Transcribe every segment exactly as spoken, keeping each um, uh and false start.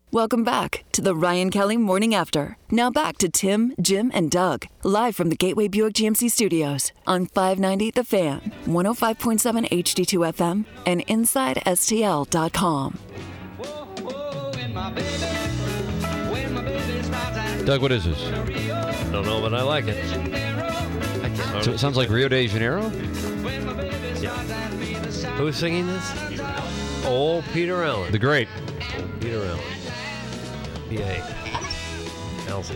Welcome back to the Ryan Kelly Morning After. Now back to Tim, Jim, and Doug, live from the Gateway Buick G M C studios on five ninety The Fan, one oh five point seven H D two F M, and inside S T L dot com. Doug, what is this? I don't know, but I like it. I can't. So it sounds like Rio de Janeiro? Yeah. Who's singing this? Oh, Peter Allen. The great. Peter Allen. P A. Elsie.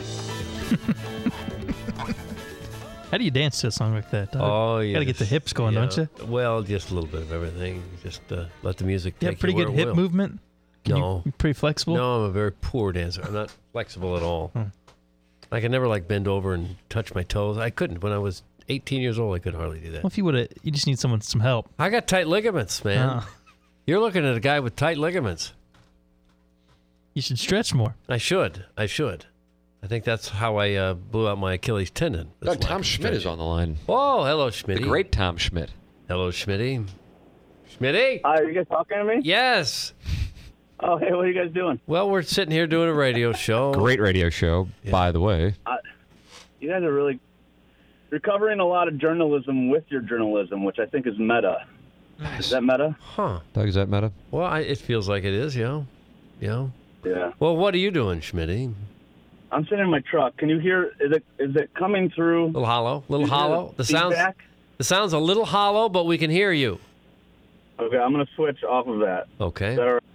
How do you dance to a song like that, Doug? Oh, yeah. Gotta get the hips going, yeah. don't you? Well, just a little bit of everything. Just uh, let the music You take have pretty you good where it hip will. movement? Can No. You, pretty flexible? No, I'm a very poor dancer. I'm not flexible at all. Hmm. I could never, like, bend over and touch my toes. I couldn't. When I was eighteen years old, I could hardly do that. Well, if you would have, you just need someone some help. I got tight ligaments, man. Oh. You're looking at a guy with tight ligaments. You should stretch more. I should. I should. I think that's how I uh, blew out my Achilles tendon. Doug, Tom Schmidt is on the line. Oh, hello, Schmitty. The great Tom Schmidt. Hello, Schmitty. Schmitty? Hi, are you guys talking to me? Yes. Oh, hey, what are you guys doing? Well, we're sitting here doing a radio show. Great radio show, Yeah. by the way. Uh, you guys are really you're covering a lot of journalism with your journalism, which I think is meta. Is that meta? Huh. Doug, is that meta? Well, I, it feels like it is, yeah. Yeah. Yeah. Well, what are you doing, Schmitty? I'm sitting in my truck. Can you hear? Is it is it coming through? A little hollow. A little Is it hollow. The sound's, feedback? the sound's a little hollow, but we can hear you. Okay, I'm gonna switch off of that. Okay. Is that all right?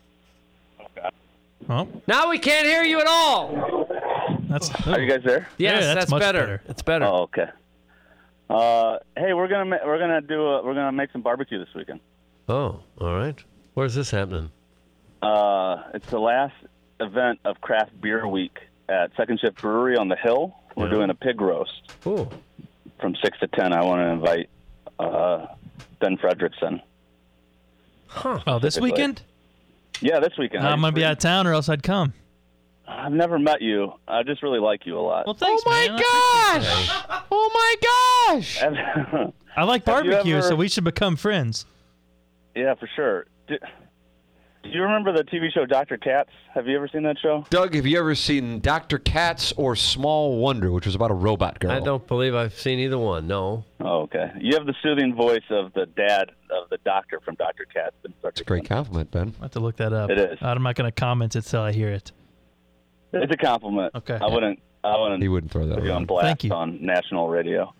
Oh, Now we can't hear you at all. that's. Are you guys there? Yes, Yeah, that's that's, much better. better. It's better. Oh, okay. Uh, hey, we're gonna ma- we're gonna do a, we're gonna make some barbecue this weekend. Oh, all right. Where's this happening? Uh, it's the last event of Craft Beer Week at Second Shift Brewery on the Hill. We're Yeah. doing a pig roast Oh, from six to ten. I want to invite uh, Ben Fredrickson. huh. Oh, this Typically. weekend? Yeah, this weekend. I'm Are going to you be out of town or else I'd come. free? I've never met you. I just really like you a lot. Well, thanks, oh, my man. gosh! Oh, my gosh! I like Have you barbecue, ever- so we should become friends. Yeah, for sure. Do, do you remember the T V show Doctor Katz? Have you ever seen that show? Doug, have you ever seen Doctor Katz or Small Wonder, which was about a robot girl? I don't believe I've seen either one. No. Oh, okay. You have the soothing voice of the dad of the doctor from Doctor Katz. It's a great compliment, Ben. I'll have to look that up. It is. I'm not going to comment until I hear it. It's a compliment. Okay. I wouldn't. I wouldn't. He wouldn't throw that put you on around. blast Thank you. on national radio.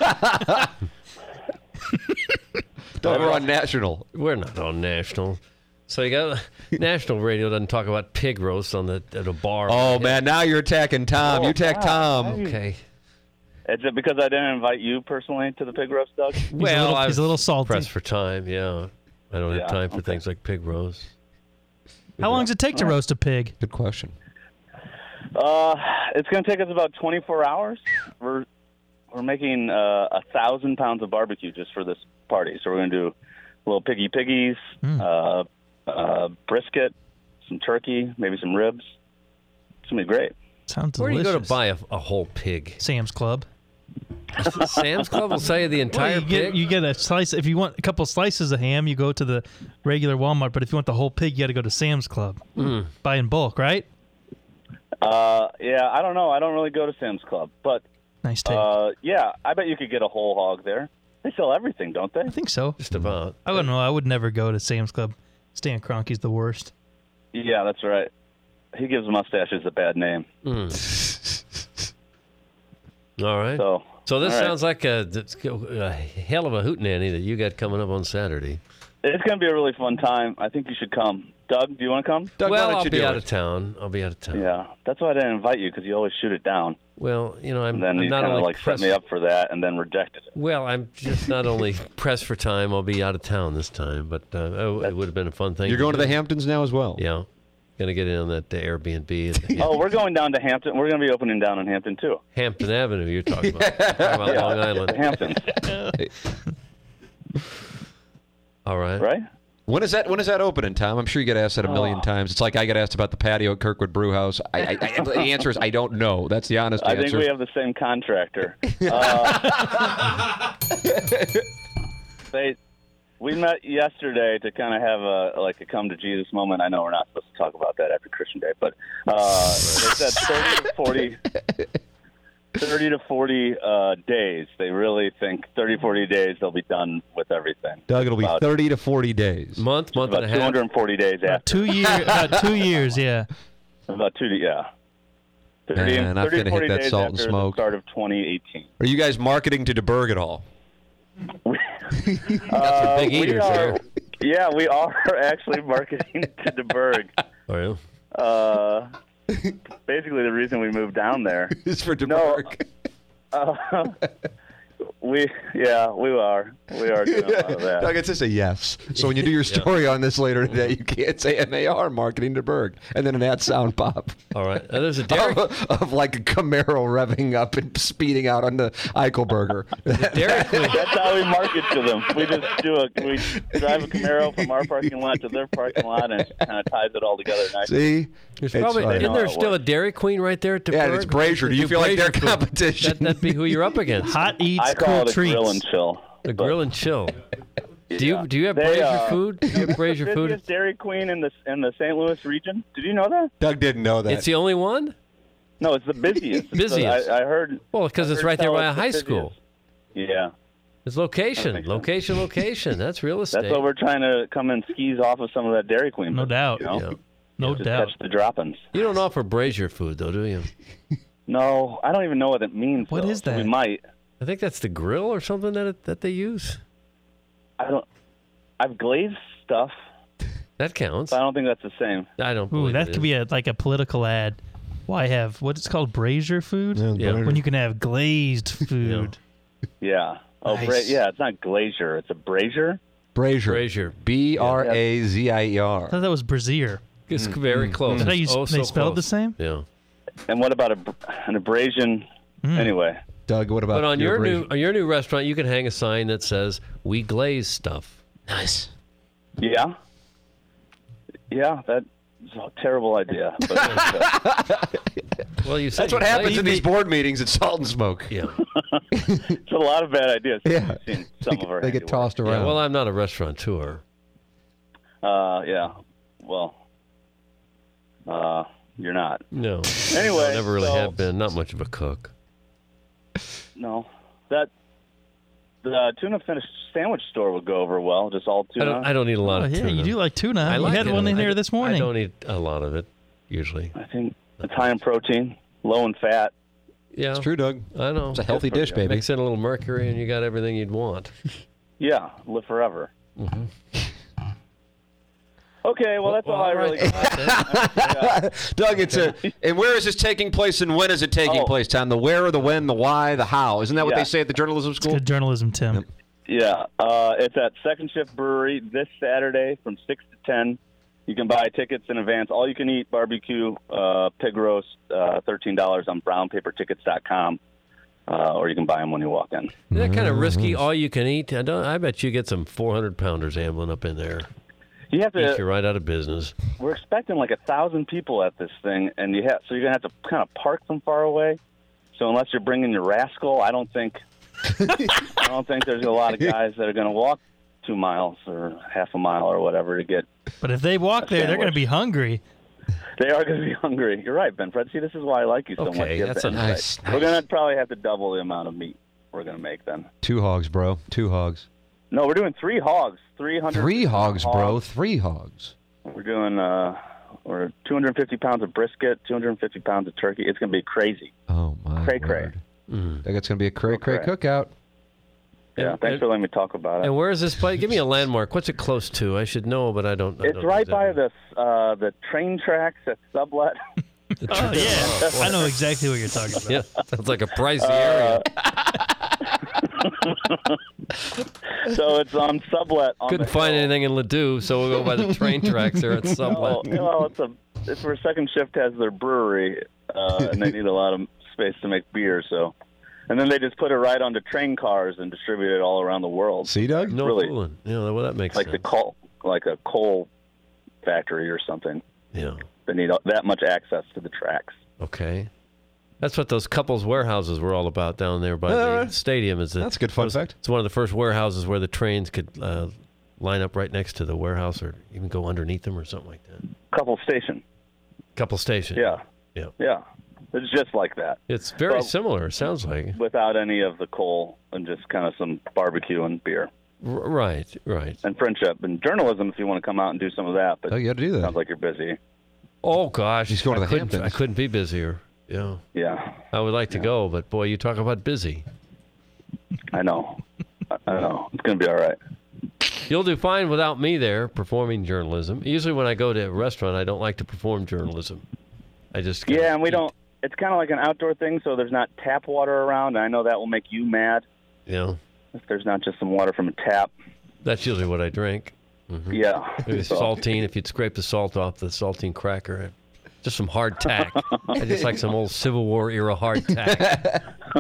Doug, we're on National. We're not on national. So you got national radio doesn't talk about pig roast on the at a bar. Oh, man, now you're attacking Tom. Oh, you attack wow. Tom. Okay. Is it because I didn't invite you personally to the pig roast, Doug? He's, well, a, little, I he's a was little salty. pressed for time. Yeah. I don't Yeah, have time for okay. things like pig roast. How long does it take to roast a pig? Good question. Uh, it's going to take us about twenty-four hours. We're we're making uh, a thousand pounds of barbecue just for this party. So we're going to do little piggy piggies, Mm. uh, uh, brisket, some turkey, maybe some ribs. It's going to be great. Sounds Where do delicious. you go to buy a, a whole pig? Sam's Club. Sam's Club will sell you the entire Well, you get pig? you get a slice. If you want a couple slices of ham, you go to the regular Walmart. But if you want the whole pig, you got to go to Sam's Club. Mm. Buy in bulk, right? Uh, yeah, I don't know. I don't really go to Sam's Club. But, Nice take. uh, yeah, I bet you could get a whole hog there. They sell everything, don't they? I think so. Just about. I wouldn't know. I would never go to Sam's Club. Stan Kroenke's the worst. Yeah, that's right. He gives mustaches a bad name. Mm. All right. So, So this all right. sounds like a, a hell of a hootenanny that you got coming up on Saturday. It's going to be a really fun time. I think you should come. Doug, do you want to come? Doug, why well, don't I'll you be do out it? of town. I'll be out of town. Yeah, that's why I didn't invite you, because you always shoot it down. Well, you know, I'm, And then I'm you not kind of only like set pressed. me up for that and then rejected it. Well, I'm just not only pressed for time. I'll be out of town this time, but uh, oh, it would have been a fun thing. You're going to do. the Hamptons now as well? Yeah, gonna get in on that uh, Airbnb. Oh, we're going down to Hampton. We're going to be opening down in Hampton, too. Hampton Avenue. You're talking about, talking about Long Island. Hamptons, All right. right? When is that? When is that opening, Tom? I'm sure you get asked that a million Oh. times. It's like I get asked about the patio at Kirkwood Brew House. I, I, I, the answer is I don't know. That's the honest I answer. think we have the same contractor. Uh, they, we met yesterday to kind of have a like a come to Jesus moment. I know we're not supposed to talk about that after Christmas Liberation Day. But uh, they said thirty to forty, thirty to forty uh, days. They really think thirty, forty days they'll be done with everything. Doug, it'll be About- thirty to forty days. Month, month About and a half. two hundred forty days About after. two years. About two years. Yeah. About two, yeah. thirty, Man, I'm thirty gonna to forty hit that days salt and after smoke. the start of twenty eighteen. Are you guys marketing to DeBerg at all? Uh, big we eaters are, here. Yeah, we are actually marketing to DeBerg. Oh, yeah? Uh, basically, the reason we moved down there. It's for No, DeBerg. uh, we yeah we are we are doing a lot of that. Doug, it's just a yes. So when you do your story on this later today, you can't say M A R marketing DeBerg and then an ad sound pop All right. Uh, there's a Dairy, of, of like a Camaro revving up and speeding out on the Eichelberger. Dairy Queen. That's how we market to them. We just do a we drive a Camaro from our parking lot to their parking lot and it kind of ties it all together nicely. See? There's It's probably, funny. isn't there No, it still a works. Dairy Queen right there at Yeah, DeBerg? it's Brazier. Do you Do feel like they're Brazier food. competition? That, that'd be who you're up against. Hot eats, I call cool it a treats. grill and chill. The But, grill and chill. Do you yeah. do you have They, Brazier uh, food? Do you have Brazier the food? busiest Dairy Queen in the in the Saint Louis region. Did you know that? Doug didn't know that. It's the only one? No, it's the busiest. Busiest. I, I heard. Well, because I it's heard right there tell by a it's the high busiest. school. Yeah, It's location, That makes sense. location, location. That's real estate. that's what we're trying to come and skis off of some of that Dairy Queen. No business, doubt. You know? Yeah. No Just doubt. catch the drop-ins. You don't offer Brazier food, though, do you? No, I don't even know what it means. What though, is so we that? might. I think that's the grill or something that it, that they use. I don't. I've glazed stuff, That counts. but I don't think that's the same. I don't Ooh, believe that it could is. be a like a political ad. Why have what it's called Brazier food? Yeah. When you can have glazed food. Yeah. Oh, Nice. bra- yeah. It's not glazier. It's a brazier. Brazier. Brazier. B R A Z I E I R. thought that was Brazier. It's very close. Did they, It's use, oh, they so spelled close. the same? Yeah. And what about a, br- an abrasion? Hmm. Anyway. Doug, what about But on your Brazier? new on your new restaurant, you can hang a sign that says "We glaze stuff." Nice. Yeah. Yeah. That's a terrible idea. But uh, Well, you said That's what you happens glaze in these the- board meetings at Salt and Smoke. Yeah. it's a lot of bad ideas. Yeah. I've seen some of our They get handiwork. tossed around. Yeah. Well, I'm not a restaurateur. Uh, yeah. Well, uh, you're not. No. Anyway, I never really so- have been. Not much of a cook. No, that the tuna fish sandwich store would go over well. Just all I tuna. don't. I don't eat a lot Oh, of yeah, tuna. you do like tuna. I you like had it. one in I here d- this morning. I don't eat a lot of it usually. I think it's high in protein, low in fat. Yeah. It's true, Doug. I know. It's a healthy dish, baby. Mix in a little mercury, and you got everything you'd want. Yeah, live forever. Mm-hmm. Okay, well that's all, I really right. got. Yeah. Doug, it's a. And where is this taking place, and when is it taking Oh. place, Tom? The where, the when, the why, the how. Isn't that what Yeah. they say at the journalism It's school? good journalism, Tim. Yeah, uh, it's at Second Shift Brewery this Saturday from six to ten. You can buy tickets in advance. All you can eat barbecue, uh, pig roast, uh, thirteen dollars on brown paper tickets dot com, uh, or you can buy them when you walk in. Is that kind of Mm-hmm. risky? All you can eat. I don't. I bet you get some four hundred pounders ambling up in there. You have Eat you to. right out of business. We're expecting like a thousand people at this thing, and you have so you're gonna have to kind of park them far away. So unless you're bringing your rascal, I don't think. I don't think there's a lot of guys that are going to walk two miles or half a mile or whatever to get. But if they walk there, they're going to sandwich. be hungry. They are going to be hungry. You're right, Ben Fred. See, this is why I like you so much. Okay, You have that's the a insight. nice- We're going to probably have to double the amount of meat we're going to make then. Two hogs, bro. Two hogs. No, we're doing three hogs. Three hundred. Three hogs, bro. Three hogs. We're doing uh, we're two hundred fifty pounds of brisket, two hundred fifty pounds of turkey. It's going to be crazy. Oh my Cray cray. word. Mm. Doug, it's gonna be a cray cray cray. cookout. Yeah, And- thanks and- for letting me talk about it. And where is this place? Give me a landmark. What's it close to? I should know, but I don't. I It's don't right by exactly. the uh, the train tracks at Sublet. The Oh, tr- yeah. I know exactly what you're talking about. Yeah, sounds like a pricey Uh, area. So it's on Sublet. On Couldn't the find hill. anything in Ladue, so we'll go by the train tracks there at Oh, Sublet. well, it's a it's where Second Shift has their brewery, uh, and they need a lot of space to make beer. So, and then they just put it right onto train cars and distribute it all around the world. See, Doug? No really- fooling. Yeah, well, that makes like the sense. coal, like a coal factory or something. Yeah. They need that much access to the tracks. Okay. That's what those couples warehouses were all about down there by Uh, the stadium. Is that that's a good fun it was- fact. It's one of the first warehouses where the trains could uh, line up right next to the warehouse, or even go underneath them, or something like that. Couple station. Couple stations. Yeah. Yeah. Yeah. It's just like that. It's very Well, similar, it sounds like. Without any of the coal and just kind of some barbecue and beer. R- right, right. And friendship and journalism if you want to come out and do some of that. But Oh, you got to do that. sounds like you're busy. Oh, gosh. He's going to I the couldn't, Hamptons. I couldn't be busier. Yeah. Yeah. I would like to go, but boy, you talk about busy. I know. I I know. It's going to be all right. You'll do fine without me there performing journalism. Usually when I go to a restaurant, I don't like to perform journalism. I just kinda Yeah, and we eat. don't. It's kind of like an outdoor thing, so there's not tap water around. And I know that will make you mad You know, if there's not just some water from a tap. that's usually what I drink. Yeah. Maybe So- saltine, if you'd scrape the salt off the saltine cracker. Just some hard tack. I just like some old Civil War era hard tack.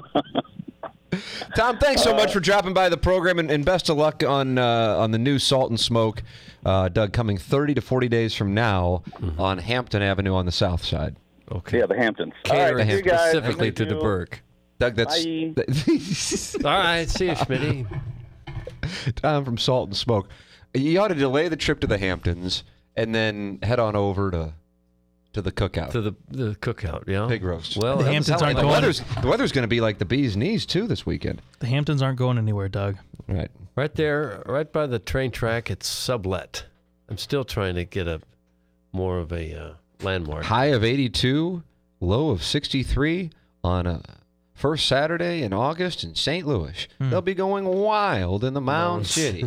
Tom, thanks so much for dropping by the program, and, and best of luck on uh, on the new Salt and Smoke, uh, Doug, coming thirty to forty days from now on Hampton Avenue on the south side. Okay. Yeah, the Hamptons. All Catering right, see you guys. specifically Thank to the you. Burke. Doug, that's Bye. All right, see you, Schmitty. Tom from Salt and Smoke. You ought to delay the trip to the Hamptons and then head on over to to the cookout. To the the cookout, yeah. Pig roast. Well, The that Hamptons sounds aren't the like- going- weather's the weather's going to be like the bee's knees too this weekend. The Hamptons aren't going anywhere, Doug. Right. Right there, right by the train track, it's sublet. I'm still trying to get a more of a uh, landmark. High of eighty-two, low of sixty-three on a first Saturday in August in Saint Louis. They'll be going wild in the Mound Mound City.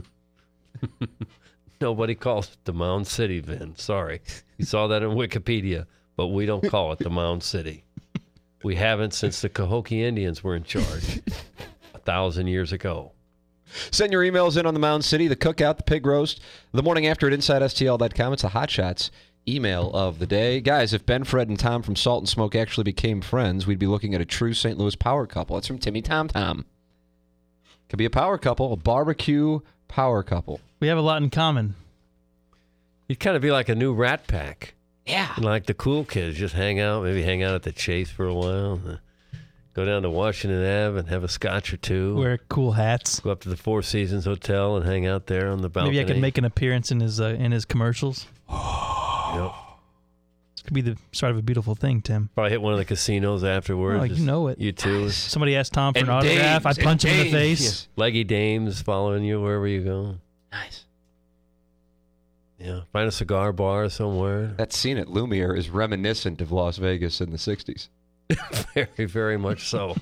Nobody calls it the Mound City, Vin. Sorry. You saw that in Wikipedia, but we don't call it the Mound City. We haven't since the Cahokia Indians were in charge a thousand years ago. Send your emails in on the Mound City, the cookout, the pig roast, the morning after at inside S T L dot com. It's the Hot Shots email of the day. Guys, if Ben, Fred, and Tom from Salt and Smoke actually became friends, we'd be looking at a true Saint Louis power couple. That's from Timmy Tom Tom. Could be a power couple, a barbecue power couple. We have a lot in common. You'd kind of be like a new Rat Pack. Yeah. Like the cool kids, just hang out, maybe hang out at the Chase for a while. uh, Go down to Washington Ave and have a scotch or two. Wear cool hats. Go up to the Four Seasons Hotel and hang out there on the balcony. Maybe I could make an appearance in his uh, in his commercials. Yep. This could be the start of a beautiful thing, Tim. Probably hit one of the casinos afterwards. Oh, you Just know it. You too. Somebody asked Tom for And an autograph. dames, I'd punch and him in the dames. face. Leggy dames following you wherever you go. Nice. Yeah. Find a cigar bar somewhere. That scene at Lumiere is reminiscent of Las Vegas in the sixties. Very, very much so.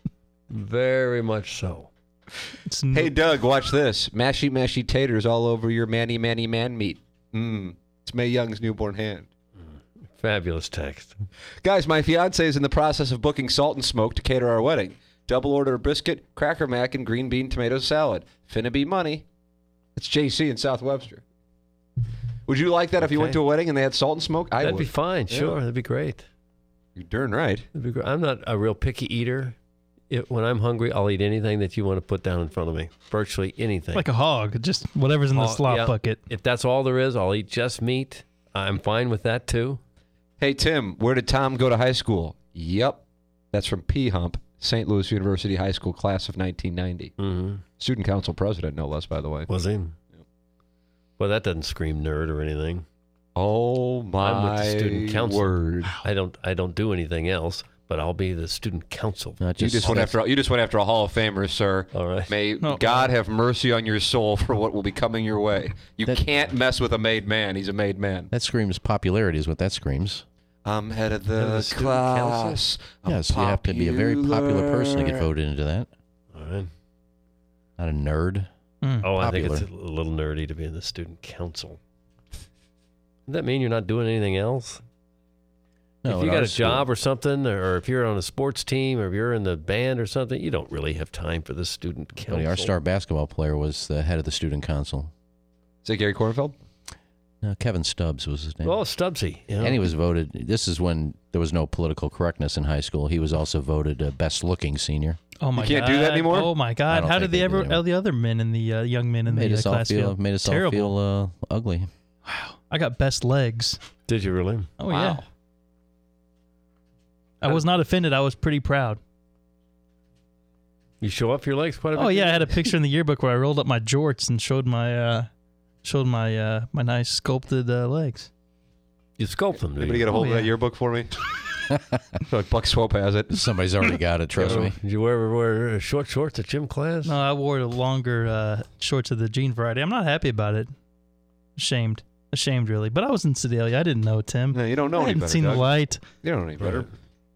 Very much so. It's n- Hey, Doug, watch this. Mashy, mashy taters all over your manny, manny, man meat. Mmm. It's Mae Young's newborn hand. Fabulous text. Guys, my fiance is in the process of booking Salt and Smoke to cater our wedding. Double order of brisket, cracker mac, and green bean tomato salad. Finna be money. It's J C in South Webster. Would you like that if you went Okay. to a wedding and they had Salt and Smoke? I That'd would. be fine. Yeah. Sure. That'd be great. You're darn right. That'd be great. I'm not a real picky eater. It, when I'm hungry, I'll eat anything that you want to put down in front of me. Virtually anything. like a hog, just whatever's in the Oh, slop yeah. bucket. If that's all there is, I'll eat just meat. I'm fine with that too. Hey, Tim, where did Tom go to high school? Yep. That's from P Hump, Saint Louis University High School, class of nineteen ninety. Mm-hmm. Student council president, no less, by the way. Was he? Well, that doesn't scream nerd or anything. Oh, my I'm with the student council. word. I don't. I don't do anything else. But I'll be the student council. Not You just, just went after you just went after a Hall of Famer, sir. All right. May Oh. God have mercy on your soul for what will be coming your way. You That- can't mess with a made man. He's a made man. that screams popularity is what that screams. I'm head of the, Head of the student class. I'm Yes, you have to be a very popular person to get popular. voted into that. All right. Not a nerd. Mm. Oh, I think Popular. it's a little nerdy to be in the student council. Does that mean you're not doing anything else? No, if you in got our a job school- or something, or if you're on a sports team, or if you're in the band or something, you don't really have time for the student council. Funny, our star basketball player was the head of the student council. Is that Gary Kornfeld? No, Kevin Stubbs was his name. Oh, Stubbsy. You know? And he was voted. This is when there was no political correctness in high school. He was also voted uh, best looking senior. Oh my can't god! do that anymore? Oh my I god! don't How think did the they do ever anymore. all the other men in the uh, young men in made the uh, us all class feel feel made us terrible? all feel uh, ugly. I got best legs. Did you really? Oh Wow. yeah. I was not offended. I was pretty proud. You show off your legs quite a bit? Oh yeah, I had a picture in the yearbook where I rolled up my jorts and showed my uh, showed my uh, my nice sculpted uh, legs. You sculpt them, do Anybody you? get a hold Oh, of that yeah. yearbook for me? I feel like Buck Swope has it. Somebody's already got it. Trust me. Did you ever wear short shorts at gym class? No, I wore the longer uh, shorts of the jean variety. I'm not happy about it. Ashamed. Ashamed, really. But I was in Sedalia. I didn't know, Tim. No, you don't know I any hadn't better, seen Doug. the light. You don't know any better. Right.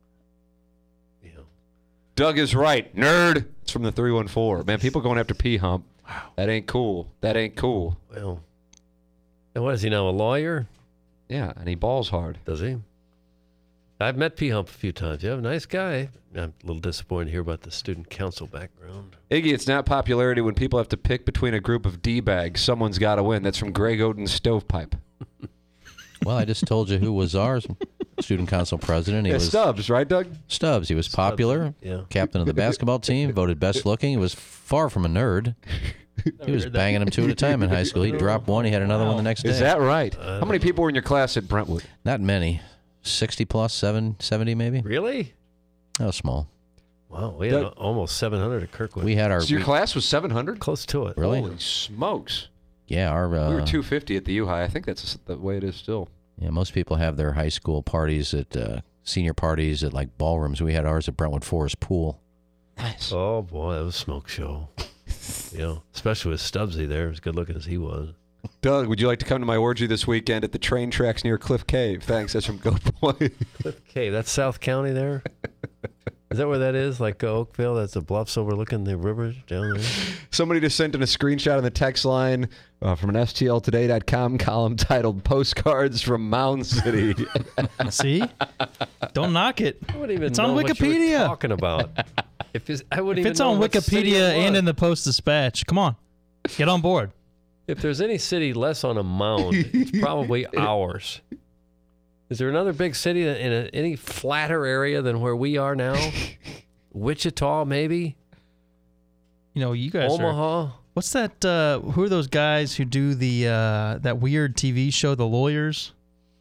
Yeah. Doug is right. Nerd. It's from the three one four. Man, people going after P-Hump. Wow. That ain't cool. That ain't cool. Well, and what is he now, a lawyer? Yeah, and he balls hard. Does he? I've met P. Hump a few times. Yeah, nice guy. I'm a little disappointed to hear about the student council background. Iggy, it's not popularity when people have to pick between a group of D-bags. Someone's got to win. That's from Greg Oden's Stovepipe. Well, I just told you who was our student council president. He Yeah, was Stubbs, right, Doug? Stubbs. He was popular, yeah. captain of the basketball team, voted best looking. He was far from a nerd. He was banging them two at a time in high school. He dropped one, he had another one the next day. Is that right? How many people were in your class at Brentwood? Not many. sixty plus, seven, seventy maybe. Really? That was small. Wow, we had Doug- almost seven hundred at Kirkwood. We had our... So your we- class was seven hundred? Close to it. Really? Holy smokes. Yeah, our... Uh, We were two fifty at the U-High. I think that's the way it is still. Yeah, most people have their high school parties at uh, senior parties at like ballrooms. We had ours at Brentwood Forest Pool. Nice. Oh, boy, that was a smoke show. You know, especially with Stubbsy there, as good looking as he was. Doug, would you like to come to my orgy this weekend at the train tracks near Cliff Cave? Thanks. That's from Go Boy. Cliff Cave, that's South County there? Is that where that is? Like Oakville? That's the bluffs overlooking the river down there? Somebody just sent in a screenshot on the text line uh, from an S T L today dot com column titled Postcards from Mound City. See? Don't knock it. I wouldn't even It's know on what you were Wikipedia. talking about. If it's, I wouldn't If even it's know on what city Wikipedia it and was. in the Post-Dispatch, come on. Get on board. If there's any city less on a mound, it's probably ours. Is there another big city that in a, any flatter area than where we are now? Wichita, maybe? You know, you guys are... Omaha? What's that? Uh, who are those guys who do the uh, that weird T V show, The Lawyers?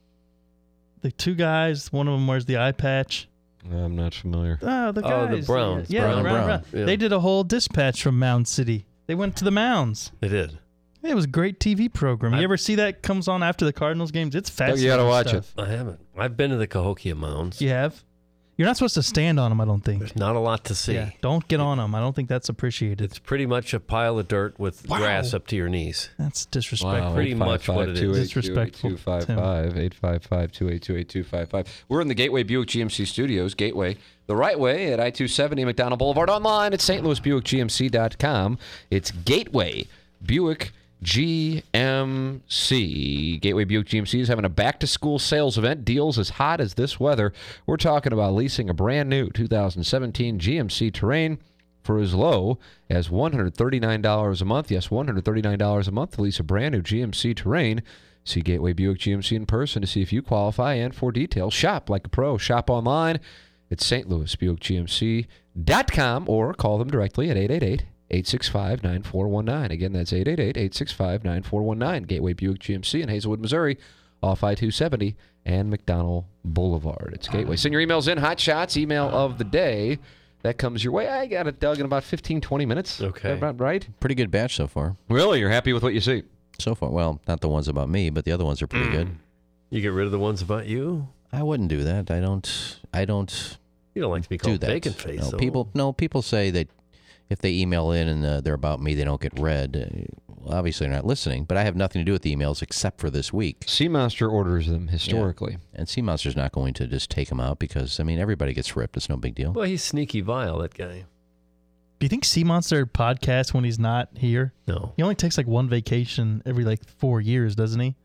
The two guys. One of them wears the eye patch. I'm not familiar. Oh, the Oh, guys. the Browns. Yeah, Brown, Brown, Brown. Brown. Yeah. They did a whole dispatch from Mound City. They went to the mounds. They did. It was a great T V program. You I- ever see that comes on after the Cardinals games? It's Doug, fascinating. you gotta watch stuff. I haven't. I've been to the Cahokia Mounds. You have? You're not supposed to stand on them, I don't think. There's not a lot to see. Yeah, don't get on them. I don't think that's appreciated. It's pretty much a pile of dirt with Wow. grass up to your knees. That's disrespectful. pretty much what it is. Disrespectful, eight five five, eight five five, two eight two, eight two five five. We're in the Gateway Buick G M C studios. Gateway, the right way at I two seventy McDonald Boulevard. Online at Saint Louis Buick G M C dot com. It's Gateway Buick G M C. Gateway Buick G M C is having a back-to-school sales event. Deals as hot as this weather. We're talking about leasing a brand new two thousand seventeen G M C Terrain for as low as one hundred thirty-nine dollars a month. Yes, one hundred thirty-nine dollars a month to lease a brand new G M C Terrain. See Gateway Buick G M C in person to see if you qualify and for details. Shop like a pro. Shop online at Saint Louis Buick G M C dot com or call them directly at eight eight eight, eight six five, nine four one nine. Again, that's eight eight eight, eight six five, nine four one nine. Gateway Buick G M C in Hazelwood, Missouri, off I two seventy and McDonald Boulevard. It's Gateway. Send your emails in. Hot Shots, email of the day. That comes your way. I got it, Doug, in about fifteen, twenty minutes. Okay. About right? Pretty good batch so far. Really? You're happy with what you see? So far. Well, not the ones about me, but the other ones are pretty good. You get rid of the ones about you? I wouldn't do that. I don't. I don't You don't like to be do called that. bacon face. No, though. people. No, people say that if they email in and uh, they're about me, they don't get read. Uh, well, obviously, they're not listening. But I have nothing to do with the emails except for this week. Sea Monster orders them historically. And Sea Monster's not going to just take them out because I mean everybody gets ripped. It's no big deal. Well, he's sneaky vile, that guy. Do you think Sea Monster podcasts when he's not here? No. He only takes like one vacation every like four years, doesn't he?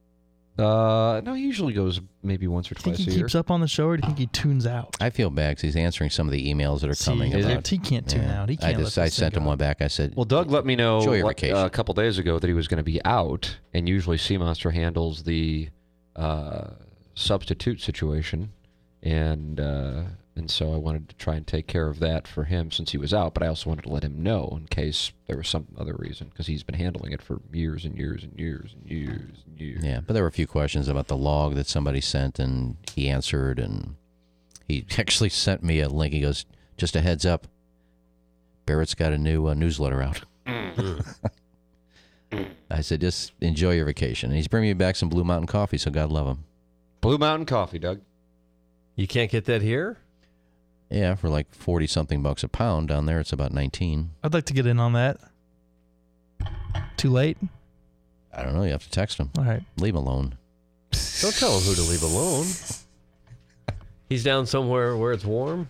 Uh, no, he usually goes maybe once or Do you think twice he a year. keeps up on the show, or do you think he tunes out? I feel bad because he's answering some of the emails that are See, coming Is he? about. he can't tune Yeah. out. He can't. I just let I this thing sent him go. one back. I said, Well, Doug let me know Enjoy your like, vacation. uh, a couple days ago that he was going to be out, and usually Sea Monster handles the uh, substitute situation, and uh, and so I wanted to try and take care of that for him since he was out, but I also wanted to let him know in case there was some other reason because he's been handling it for years and years and years and years and years. yeah. But there were a few questions about the log that somebody sent, and he answered, and he actually sent me a link. He goes, "Just a heads up, Barrett's got a new uh, newsletter out." I said, "Just enjoy your vacation." And he's bringing me back some Blue Mountain coffee, so God love him. Blue Mountain Coffee, Doug. You can't get that here? Yeah, for like forty something bucks a pound. Down there, it's about nineteen. I'd like to get in on that. Too late? I don't know. You have to text him. All right. Leave him alone. Don't tell him who to leave alone. He's down somewhere where it's warm.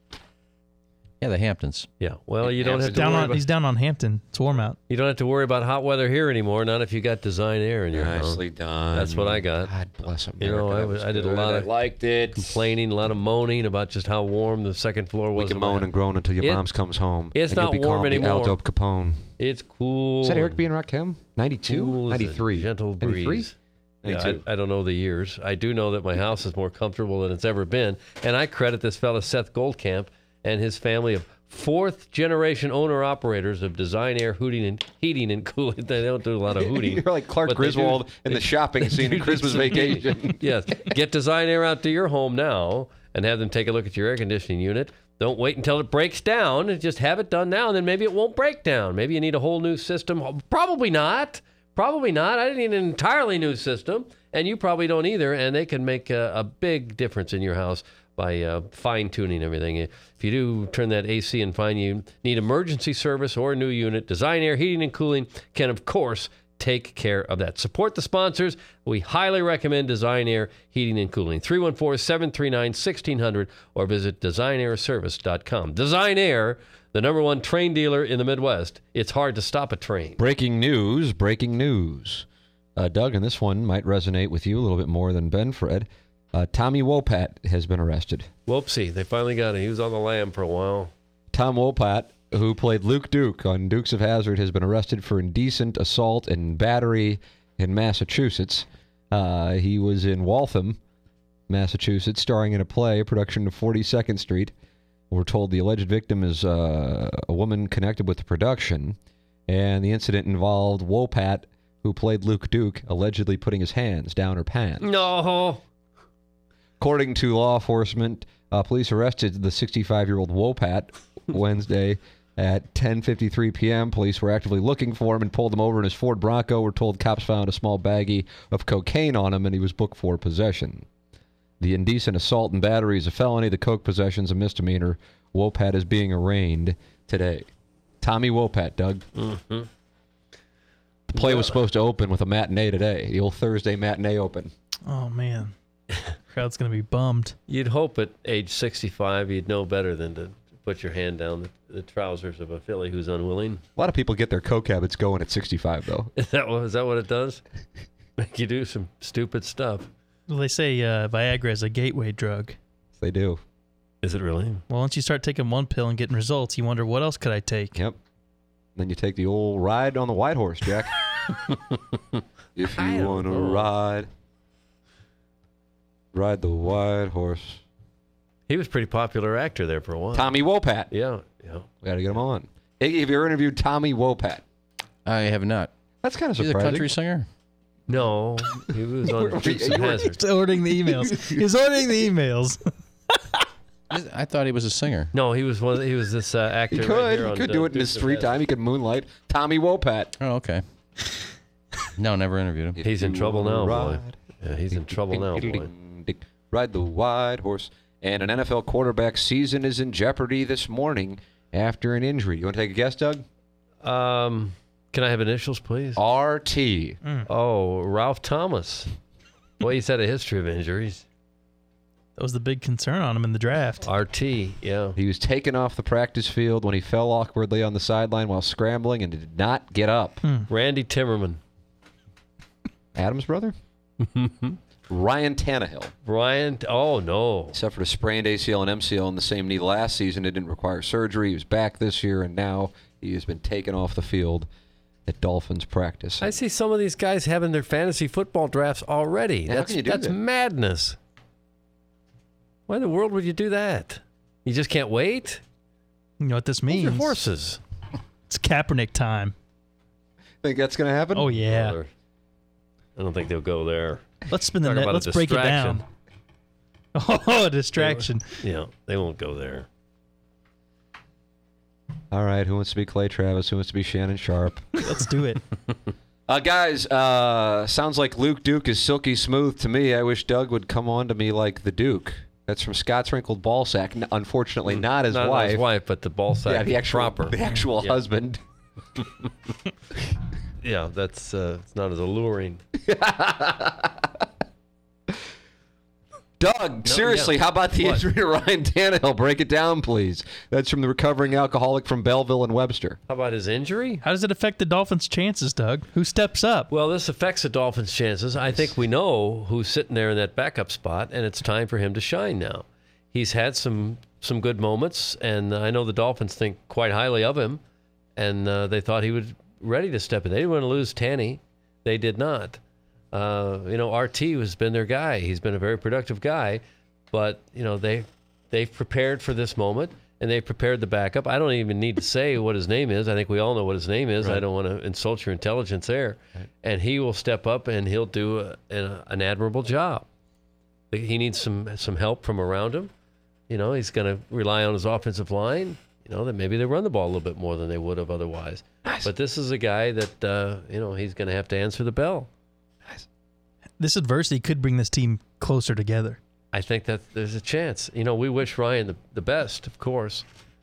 Yeah, the Hamptons. Yeah. Well, you don't have to Down worry on, about, he's down on Hampton. It's warm out. you don't have to worry about hot weather here anymore. Not if you got Design Air in your house. Nicely done. That's what I got. God bless America. You know, I That was- was I did a good. lot of I liked it. Complaining, a lot of moaning about just how warm the second floor was. We can in my moan house. and groan until your It- mom's comes home. it's and not you'll be warm calling me anymore. Aldo Capone. It's cool. Is that Eric B. and Rakim? ninety-two? Cool as a ninety-three. Gentle ninety-three? breeze. Yeah, ninety-two. I, I don't know the years. I do know that my house is more comfortable than it's ever been. And I credit this fella, Seth Goldcamp, and his family of fourth generation owner operators of Design Air Hooting and Heating and Cooling. They don't do a lot of hooting. You're like Clark but they do- Griswold in the shopping scene in Christmas Vacation. Yes. Get Design Air out to your home now and have them take a look at your air conditioning unit. Don't wait until it breaks down. Just have it done now, and then maybe it won't break down. Maybe you need a whole new system. Probably not. Probably not. I need an entirely new system, and you probably don't either, and they can make a, a big difference in your house by uh, fine-tuning everything. If you do turn that A C and find you need emergency service or a new unit, Design Air Heating and Cooling can, of course, take care of that. Support the sponsors. We highly recommend Design Air Heating and Cooling. three one four, seven three nine, one six zero zero or visit design air service dot com. Design Air, the number one train dealer in the Midwest. It's hard to stop a train. Breaking news, breaking news. Uh, Doug, and this one might resonate with you a little bit more than Ben Fred. Uh, Tommy Wopat has been arrested. Whoopsie, they finally got him. He was on the lam for a while. Tom Wopat, who played Luke Duke on Dukes of Hazzard, has been arrested for indecent assault and battery in Massachusetts. Uh, he was in Waltham, Massachusetts, starring in a play, a production of forty-second Street. We're told the alleged victim is uh, a woman connected with the production, and the incident involved Wopat, who played Luke Duke, allegedly putting his hands down her pants. No. According to law enforcement, uh, police arrested the sixty-five-year-old Wopat Wednesday at ten fifty-three p.m. Police were actively looking for him and pulled him over in his Ford Bronco. We're told cops found a small baggie of cocaine on him, and he was booked for possession. The indecent assault and battery is a felony. The coke possession is a misdemeanor. Wopat is being arraigned today. Tommy Wopat, Doug. Mm-hmm. The play was supposed to open with a matinee today, the old Thursday matinee open. Oh, man. Crowd's going to be bummed. You'd hope at age sixty-five you'd know better than to put your hand down the, the trousers of a filly who's unwilling. A lot of people get their coke habits going at sixty-five, though. Is that what, is that what it does? Make you do some stupid stuff. Well, they say uh, Viagra is a gateway drug. They do. Is it really? Well, once you start taking one pill and getting results, you wonder, what else could I take? Yep. Then you take the old ride on the white horse, Jack. If I you don't want to know. ride, ride the white horse. He was a pretty popular actor there for a while. Tommy Wopat. Yeah, yeah. We got to get him on. Hey, have you ever interviewed Tommy Wopat? I have not. That's kind of He's a surprising. country singer. No, he was on were- Dukes you of were- Hazzard. He's ordering the emails. He's ordering the emails. I thought he was a singer. No, he was one. He was this uh, actor. He right could. here he on, could uh, do it in his Dukes of free Hazzard. time. He could moonlight. Tommy Wopat. Oh, okay. No, never interviewed him. He's in If trouble you now, wanna boy. Yeah, he's in trouble now, boy. Ride the white horse. And an N F L quarterback season is in jeopardy this morning after an injury. You want to take a guess, Doug? Um, can I have initials, please? R T. Oh, Ralph Thomas. Boy, he's had a history of injuries. That was the big concern on him in the draft. R T, yeah. He was taken off the practice field when he fell awkwardly on the sideline while scrambling and did not get up. Randy Timmerman. Adam's brother? Ryan Tannehill. Brian, oh, no. Suffered a sprained A C L and M C L in the same knee last season. It didn't require surgery. He was back this year, and now he has been taken off the field at Dolphins practice. I see some of these guys having their fantasy football drafts already. Yeah, how that's can you do that's that? madness. Why in the world would you do that? You just can't wait? You know what this Hold means? your horses. It's Kaepernick time. Think that's going to happen? Oh, yeah. Well, I don't think they'll go there. Let's spin the Talk net. about a Let's break it down. distraction. Oh, a distraction. Yeah, they won't go there. All right, who wants to be Clay Travis? Who wants to be Shannon Sharp? Let's do it. Uh, guys, uh, sounds like Luke Duke is silky smooth to me. I wish Doug would come on to me like the Duke. That's from Scott's Wrinkled Ballsack. N- unfortunately, not his Not wife. his wife, but the ball sack Yeah, the actual, proper. the actual Yeah. husband. Yeah, that's uh, it's not as alluring. Doug, seriously, yeah. how about the What? injury to Ryan Tannehill? Break it down, please. That's from the recovering alcoholic from Belleville and Webster. How about his injury? How does it affect the Dolphins' chances, Doug? Who steps up? Well, this affects the Dolphins' chances. I think we know who's sitting there in that backup spot, and it's time for him to shine now. He's had some some good moments, and I know the Dolphins think quite highly of him, and uh, they thought he was ready to step in. They didn't want to lose Tanny. They did not. Uh, you know, R T has been their guy. He's been a very productive guy, but you know they they've prepared for this moment and they've prepared the backup. I don't even need to say what his name is. I think we all know what his name is. Right. I don't want to insult your intelligence there. Right. And he will step up and he'll do a, a, an admirable job. He needs some some help from around him. You know, he's going to rely on his offensive line. You know, that maybe they run the ball a little bit more than they would have otherwise. Nice. But this is a guy that uh, you know he's going to have to answer the bell. This adversity could bring this team closer together. I think that there's a chance. You know, we wish Ryan the, the best, of course.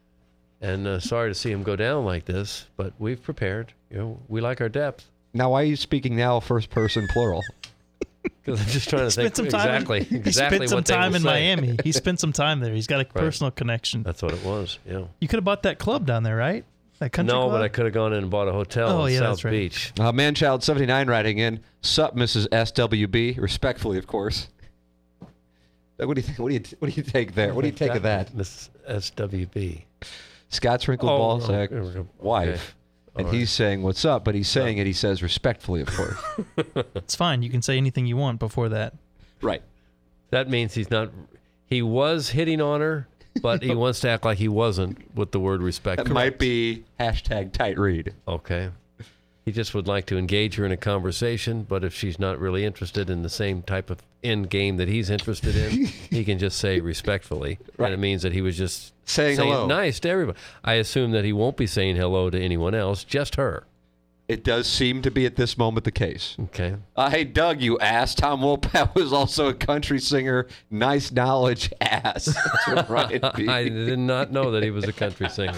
And uh, sorry to see him go down like this, but we've prepared. You know, we like our depth. Now, why are you speaking now first person plural? Because I'm just trying to think Some time exactly, in, exactly he spent some what they time will in say. Miami. He spent some time there. He's got a personal connection. That's what it was, yeah. You could have bought that club down there, right? That country No, club? but I could have gone in and bought a hotel Oh, in yeah, South that's right. Beach. Uh, Manchild seventy-nine writing in, sup, Missus S W B, respectfully, of course. Doug, What do you think? What do you what do you take there? What do you take of that? Miss S W B. Scott's wrinkled Oh, ballsack oh, okay. wife, and All he's saying what's up, but he's saying it. He says respectfully, of course. It's fine. You can say anything you want before that. Right. That means he's not. He was hitting on her, but he wants to act like he wasn't with the word respect. That might be hashtag tight read. Okay. He just would like to engage her in a conversation, but if she's not really interested in the same type of end game that he's interested in, he can just say respectfully. Right. And it means that he was just Saying hello. nice to everybody. I assume that he won't be saying hello to anyone else, just her. It does seem to be at this moment the case. Okay. Uh, hey, Doug, you ass. Tom Wopat was also a country singer. Nice knowledge, ass. That's what Ryan B. I did not know that he was a country singer.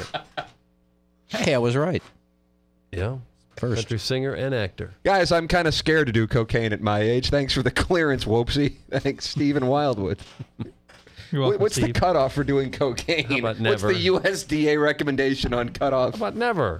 Hey, I was right. Yeah. First. Country singer and actor. Guys, I'm kind of scared to do cocaine at my age. Thanks for the clearance, Whoopsie. Thanks, Stephen Wildwood. You're welcome, What's Steve. the cutoff for doing cocaine? How about What's never? the U S D A recommendation on cutoff? How about never?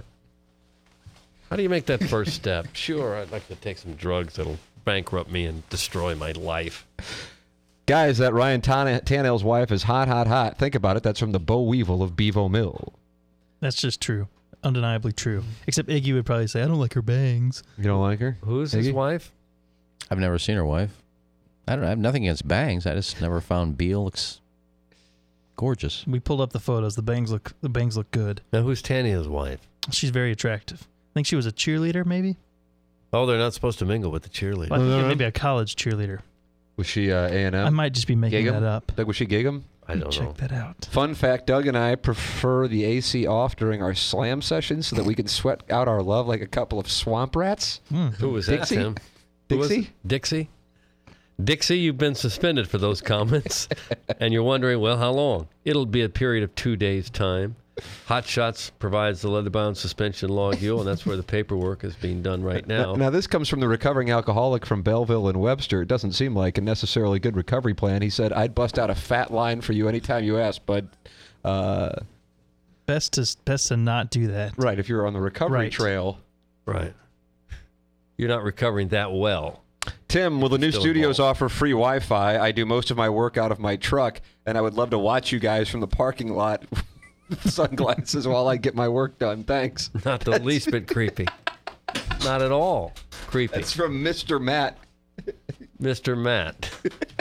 How do you make that first step? Sure, I'd like to take some drugs that'll bankrupt me and destroy my life. Guys, that Ryan Tanne- Tannehill's wife is hot, hot, hot. Think about it. That's from the Bo Weevil of Bevo Mill. That's just true. Undeniably true. Except Iggy would probably say, I don't like her bangs. You don't like her? Who's his Iggy? wife? I've never seen her wife. I don't I have nothing against bangs. I just never found Beal looks gorgeous. We pulled up the photos. The bangs look the bangs look good. Now, who's Tanya's wife? She's very attractive. I think she was a cheerleader, maybe? Oh, they're not supposed to mingle with the cheerleader. Well, I think maybe a college cheerleader. Was she uh, A and M? I might just be making Gig'em? that up. Doug, was she Gig'em? I don't Check know. that out. Fun fact, Doug and I prefer the A C off during our slam sessions so that we can sweat out our love like a couple of swamp rats. Hmm. Who was Dixie? that, Tim? Who was Dixie? it? Dixie? Dixie, you've been suspended for those comments, and you're wondering, well, how long? It'll be a period of two days' time. Hot Shots provides the leather-bound suspension logule, and that's where the paperwork is being done right now. Now, now, this comes from the recovering alcoholic from Belleville and Webster. It doesn't seem like a necessarily good recovery plan. He said, I'd bust out a fat line for you anytime you ask, bud. Uh, Best to best to not do that. right, if you're on the recovery Right. trail. Right. You're not recovering that well. Tim, will the new Still studios involved. offer free Wi-Fi? I do most of my work out of my truck, and I would love to watch you guys from the parking lot with sunglasses while I get my work done. Thanks. Not the least bit creepy. Not at all creepy. That's from Mister Matt. Mister Matt.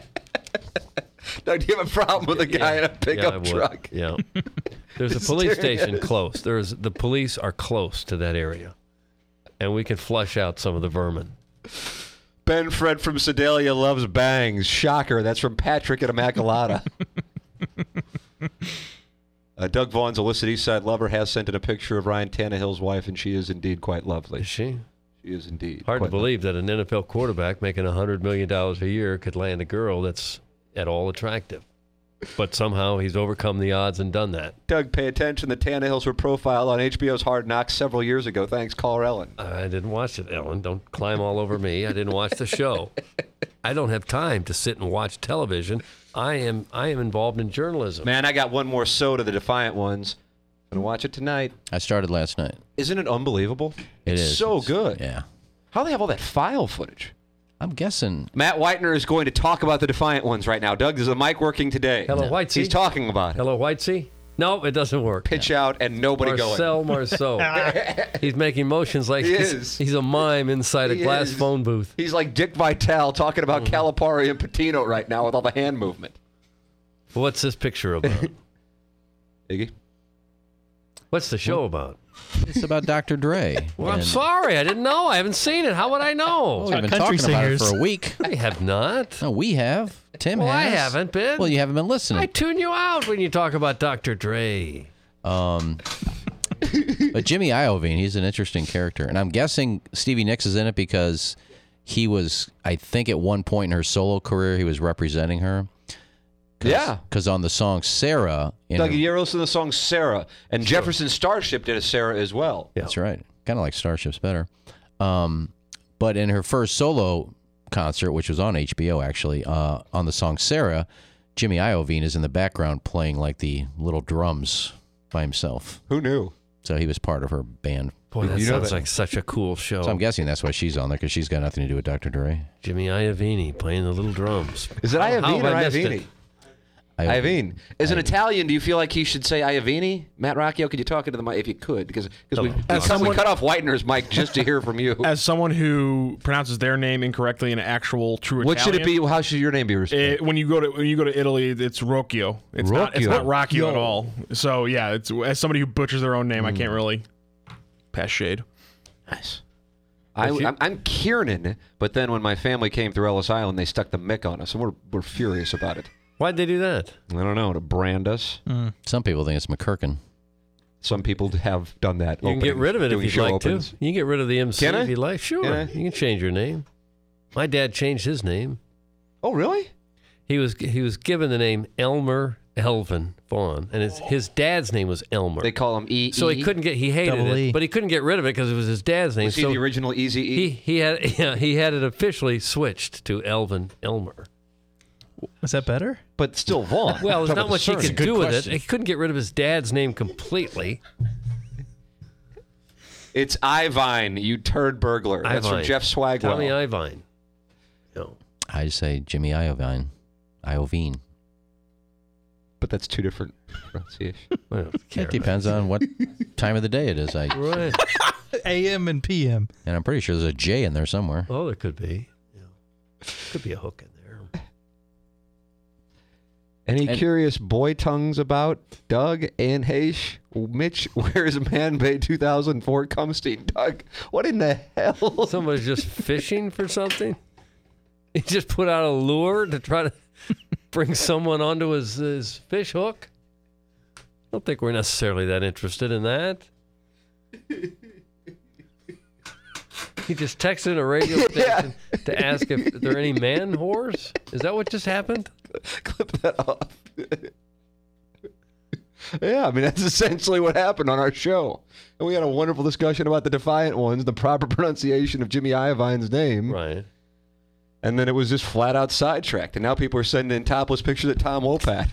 Doug, do you have a problem with a guy Yeah. in a pickup yeah, I would. truck? Yeah. There's a police Serious. station close. There's the police are close to that area, and we can flush out some of the vermin. Ben Fred from Sedalia loves bangs. Shocker. That's from Patrick at Immaculata. uh, Doug Vaughn's illicit East Side lover has sent in a picture of Ryan Tannehill's wife, and she is indeed quite lovely. Is she? is indeed. Hard to quite believe that an N F L quarterback making one hundred million dollars a year could land a girl that's at all attractive. But somehow he's overcome the odds and done that. Doug, pay attention. The Tannehills were profiled on H B O's Hard Knocks several years ago. Thanks, caller Ellen. I didn't watch it, Ellen. Don't climb all over me. I didn't watch the show. I don't have time to sit and watch television. I am I am involved in journalism. Man, I got one more soda, the Defiant Ones. Gonna watch it tonight. I started last night. Isn't it unbelievable? It it's is. so It's- good. Yeah. How do they have all that file footage? I'm guessing. Matt Whitener is going to talk about the Defiant Ones right now. Doug, is the mic working today? Hello, Whitesy. He's talking about it. Hello, Whitesy. No, it doesn't work. Pitch out and nobody Marcel going. Marceau. He's making motions like He he's, is. he's a mime inside a He glass is. phone booth. He's like Dick Vitale talking about Mm-hmm. Calipari and Patino right now with all the hand movement. What's this picture about? Iggy? What's the show about? It's about Doctor Dre. Well, I'm And- sorry. I didn't know. I haven't seen it. How would I know? Well, we've been Country talking about it singers. for a week. I have not. No, we have. Tim Well, I has. haven't been. Well, you haven't been listening. I tune you out when you talk about Doctor Dre. Um, but Jimmy Iovine, he's an interesting character, and I'm guessing Stevie Nicks is in it because he was, I think, at one point in her solo career, he was representing her. Cause, Yeah. Because on the song Sarah, in Doug, her- you ever listen to the song Sarah? And Jefferson Starship did a Sarah as well. Yeah. that's right, kind of like Starships better. Um, but in her first solo concert, which was on H B O actually, uh, on the song Sarah, Jimmy Iovine is in the background playing like the little drums by himself. Who knew? So he was part of her band. Boy, that You know sounds that- like such a cool show. So I'm guessing that's why she's on there, because she's got nothing to do with Doctor Dre. Jimmy Iovine playing the little drums. Is it How- how Iovine have or I missed Iovine? it? Iovine. As an Italian, do you feel like he should say Iovine? Matt Rocchio, could you talk into the mic if you could? Because because we, we, As cut, someone- we cut off Whitener's mic just to hear from you. As someone who pronounces their name incorrectly in actual true What should Italian, it be? How should your name be respected? it- when you go to when you go to Italy, it's Rocchio. It's not it's Rocchio. not Rocchio at all. So yeah, it's as somebody who butchers their own name, I can't really pass shade. Nice. I, If you- I'm, I'm Kiernan, but then when my family came through Ellis Island, they stuck the Mick on us, and we're, we're furious about it. Why'd they do that? I don't know, to brand us. Some people think it's McCurkin. Some people have done that. You can get openings, rid of it if doing you'd show like opens. to. You can get rid of the M C Can I? if you'd like. Sure. Can I? You can change your name. My dad changed his name. Oh, really? He was he was given the name Elmer Elvin Vaughn, and his his dad's name was Elmer. They call him E. so he couldn't get he hated Double it, E. but he couldn't get rid of it because it was his dad's name. Was he so the original Easy E? he he had yeah, he had it officially switched to Elvin Elmer. Is that better? but still Vaughn. Well, there's Talk not about much the he could surname. do with it. He couldn't get rid of his dad's name completely. It's Ivine, you turd burglar. That's from Ivine. Jeff Swagwell. Tommy Ivine. No. I say Jimmy Iovine. Iovine. But that's two different pronunciations. I don't care It depends on what time of the day it is. I Right. A M and P M. and I'm pretty sure there's a J in there somewhere. Oh, there could be. Yeah. Could be a hook in there. Any And- curious boy tongues about Doug and Haish? Mitch, where's Man Bay two thousand four Cumstein? Doug, what in the hell? Somebody's just fishing for something. He just put out a lure to try to bring someone onto his, his fish hook. I don't think we're necessarily that interested in that. He just texted a radio station to ask if there are any man whores. Is that what just happened? Clip that off. Yeah, I mean, that's essentially what happened on our show. And we had a wonderful discussion about the Defiant Ones, the proper pronunciation of Jimmy Iovine's name. Right. And then it was just flat out sidetracked. And now people are sending in topless pictures of Tom Wopat.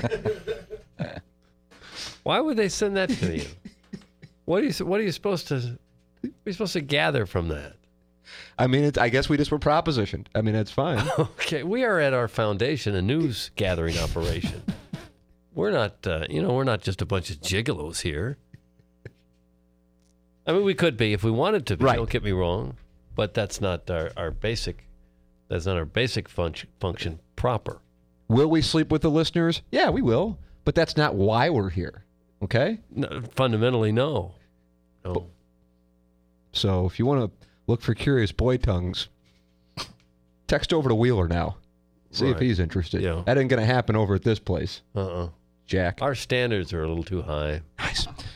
Why would they send that to you? What are you What are you supposed to? What are you supposed to gather from that? I mean, it's, I guess we just were propositioned. I mean, that's fine. Okay, we are at our foundation, a news gathering operation. We're not, uh, you know, we're not just a bunch of gigolos here. I mean, we could be if we wanted to be. Right. Don't get me wrong, but that's not our, our basic. That's not our basic function function proper. Will we sleep with the listeners? Yeah, we will. But that's not why we're here. Okay? No, fundamentally, no. No. So if you want to look for curious boy tongues, text over to Wheeler now. See if Right. he's interested. Yeah. That ain't going to happen over at this place, Uh-uh. Jack. Our standards are a little too high. Nice.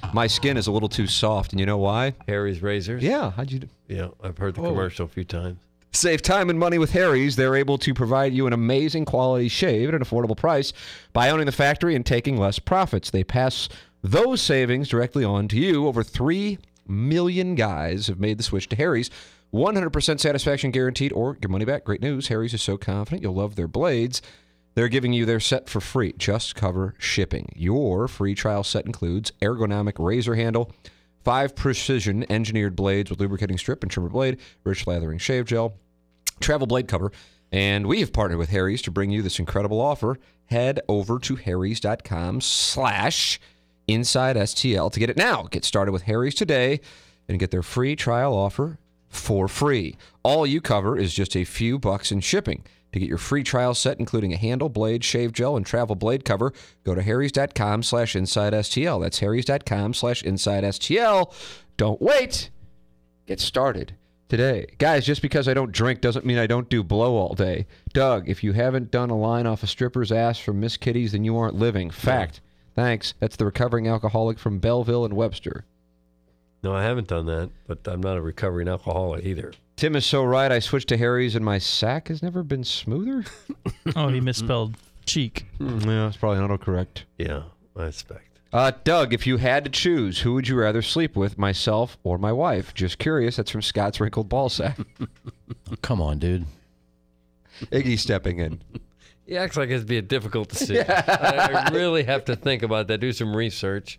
My skin is a little too soft, and you know why? Harry's razors. Yeah, how'd you do? Yeah, I've heard the Whoa. commercial a few times. Save time and money with Harry's. They're able to provide you an amazing quality shave at an affordable price by owning the factory and taking less profits. They pass those savings directly on to you. Over three million guys have made the switch to Harry's. one hundred percent satisfaction guaranteed or your money back. Great news. Harry's is so confident you'll love their blades. They're giving you their set for free. Just cover shipping. Your free trial set includes ergonomic razor handle, five precision engineered blades with lubricating strip and trimmer blade, rich lathering shave gel, travel blade cover, and we have partnered with Harry's to bring you this incredible offer. Head over to harrys.com slash inside STL to get it now. Get started with Harry's today and get their free trial offer for free. All you cover is just a few bucks in shipping. To get your free trial set, including a handle, blade, shave gel, and travel blade cover, go to harrys.com slash inside STL. That's harrys.com slash inside STL. Don't wait. Get started today. Guys, just because I don't drink doesn't mean I don't do blow all day. Doug, if you haven't done a line off a stripper's ass from Miss Kitty's, then you aren't living. Fact. Thanks. That's the recovering alcoholic from Belleville and Webster. No, I haven't done that, but I'm not a recovering alcoholic either. Tim is so right. I switched to Harry's and my sack has never been smoother. Oh, he misspelled cheek. Yeah, it's probably autocorrect. Yeah, I expect. Uh, Doug, if you had to choose, who would you rather sleep with, myself or my wife? Just curious. That's from Scott's Wrinkled Ballsack. Come on, dude. Iggy stepping in. He acts like it'd be a difficult decision. I, I really have to think about that, do some research.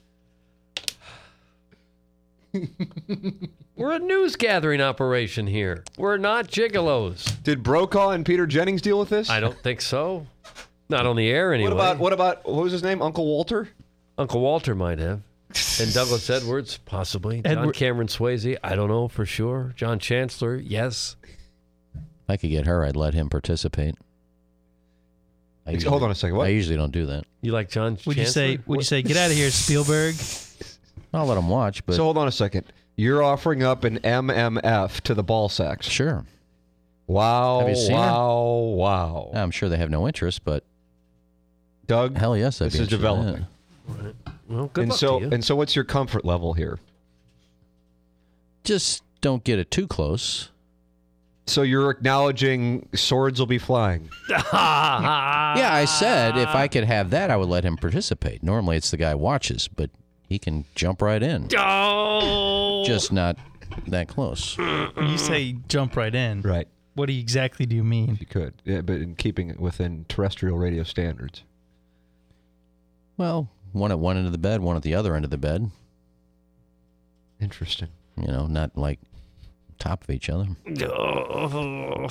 We're a news gathering operation here. We're not gigolos. Did Brokaw and Peter Jennings deal with this? I don't think so. Not on the air anyway. What about what about what was his name? Uncle Walter? Uncle Walter might have. And Douglas Edwards, possibly. John Edward- Cameron Swayze, I don't know for sure. John Chancellor, yes. If I could get her, I'd let him participate. I usually, Hold on a second. What? I usually don't do that. You like John Would Chancellor? you say? Would you say, get out of here, Spielberg? I'll let him watch, but So hold on a second. You're offering up an M M F to the ball sacks. sure. Wow! Have you seen her? wow! Wow! I'm sure they have no interest, but Doug, hell yes, I'd this be is interested in developing. that. Well, good And luck so to you. and so, what's your comfort level here? Just don't get it too close. So you're acknowledging swords will be flying. Yeah, I said if I could have that, I would let him participate. Normally, it's the guy who watches, but he can jump right in. Oh! Just not that close. When you say jump right in, Right. what do you, exactly do you mean? You could, yeah, but in keeping it within terrestrial radio standards. Well, one at one end of the bed, one at the other end of the bed. Interesting. You know, not like top of each other. Oh.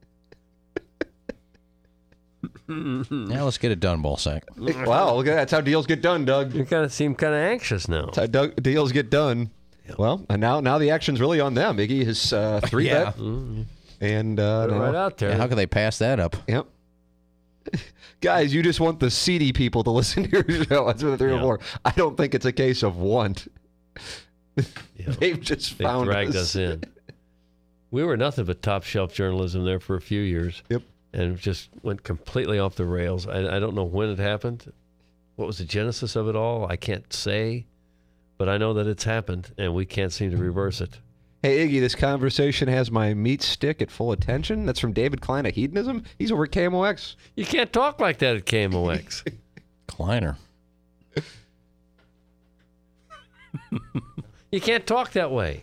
Now let's get it done, ballsack. Wow, look at that. That's how deals get done, Doug. You kind of seem kind of anxious now. That's how Doug, deals get done. Well, and now now the action's really on them. Iggy has uh, three Yeah. bet, Mm, and uh, they're now- right out there. Yeah, how could they pass that up? Yep. Guys, you just want the seedy people to listen to your show. That's what the three Yeah. or four. I don't think it's a case of want. Yeah. They've just They found dragged us. us in. We were nothing but top shelf journalism there for a few years. Yep. And just went completely off the rails. I, I don't know when it happened. What was the genesis of it all? I can't say. But I know that it's happened, and we can't seem to reverse it. Hey, Iggy, this conversation has my meat stick at full attention. That's from David Klein of Hedonism. He's over at K M O X. You can't talk like that at K M O X. Kleiner. You can't talk that way.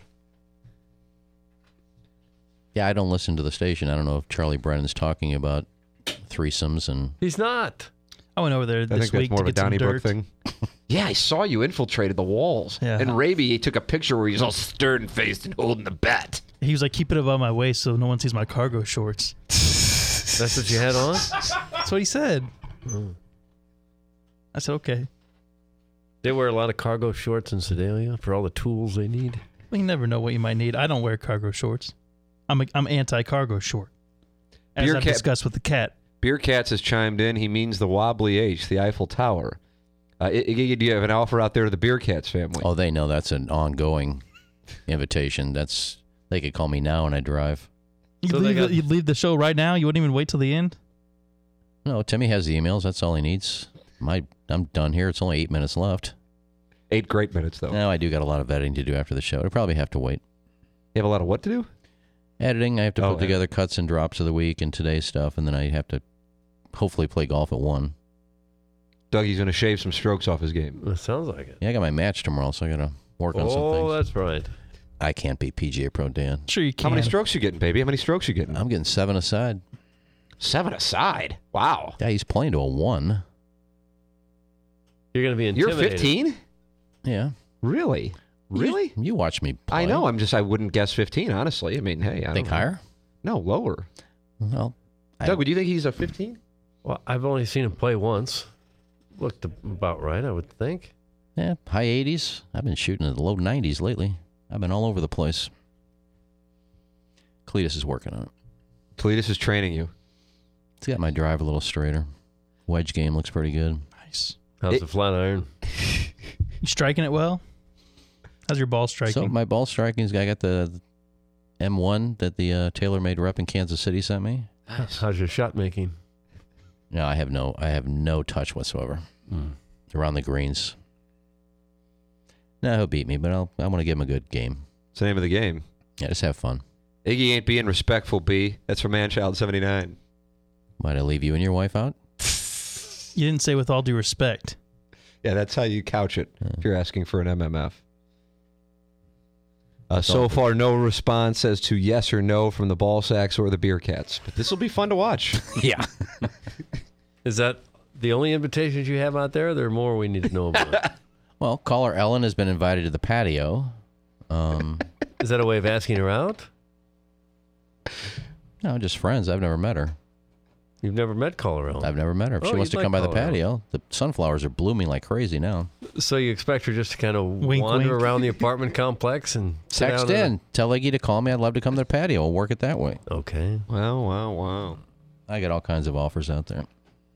Yeah, I don't listen to the station. I don't know if Charlie Brennan's talking about threesomes and He's not. I went over there I this think that's week more to of a get some Donnybrook dirt. thing. Yeah, I saw you infiltrated the walls. Yeah. And Raby, he took a picture where he's all stern faced and holding the bat. He was like, keep it above my waist so no one sees my cargo shorts. That's what you had on? That's what he said. I said, okay. They wear a lot of cargo shorts in Sedalia for all the tools they need. Well, you never know what you might need. I don't wear cargo shorts. I'm a, I'm anti-cargo short. As Beer I've cat- discussed with the cat. Beer Cats has chimed in. He means the Wobbly H, the Eiffel Tower. Uh, I- Iggy, do you have an offer out there to the Beer Cats family? oh, they know that's an ongoing invitation. That's they could call me now and I drive. You'd, So they leave, got- the, you'd leave the show right now? You wouldn't even wait till the end? No, Timmy has the emails. That's all he needs. My, I'm done here. It's only eight minutes left. Eight great minutes, though. No, I do got a lot of editing to do after the show. I probably have to wait. You have a lot of what to do? Editing. I have to Oh, put yeah. together cuts and drops of the week and today's stuff, and then I have to hopefully play golf at one. Dougie's going to shave some strokes off his game. It sounds like it. Yeah, I got my match tomorrow, so I got to work on some Oh, things. that's right. I can't beat P G A Pro Dan. Sure you can. How many strokes you getting, baby? How many strokes you getting? I'm getting seven aside. Seven aside. Wow. Yeah, he's playing to a one. You're going to be You're intimidated. fifteen? Yeah. Really? Really? You, you watch me play. I know. I'm just, I wouldn't guess fifteen, honestly. I mean, hey. I Think don't know. higher? No, lower. Well, I- Doug, would you think he's a fifteen? Well, I've only seen him play once. Looked about right, I would think. Yeah, high eighties. I've been shooting in the low nineties lately. I've been all over the place. Cletus is working on it. Cletus is training you. He's got my drive a little straighter. Wedge game looks pretty good. Nice. How's It- the flat iron? You striking it well? How's your ball striking? So my ball striking is I got the M one that the uh, TaylorMade rep in Kansas City sent me. How's your shot making? No, I have no, I have no touch whatsoever Hmm. around the greens. No, he'll beat me, but I'll, I want to give him a good game. It's the name of the game. Yeah, just have fun. Iggy ain't being respectful, B. That's from Manchild seventy-nine. Might I leave you and your wife out? You didn't say with all due respect. Yeah, that's how you couch it if you're asking for an M M F. Uh, That's so all. far, no response as to yes or no from the Ball Sacks or the Beer Cats. But this will be fun to watch. Yeah. Is that the only invitations you have out there? Or there are more we need to know about? Well, caller Ellen has been invited to the patio. Um, Is that a way of asking her out? no, just friends. I've never met her. You've never met Caller Ellen. I've never met her. If Oh, she wants you'd to come like by the Caller Ellen. patio, the sunflowers are blooming like crazy now. So you expect her just to kind of Wink, wander wink. around the apartment complex and sit Text down at in. Tell Iggy to call me. I'd love to come to the patio. We'll work it that way. a- Okay. Wow, wow, wow. I got all kinds of offers out there.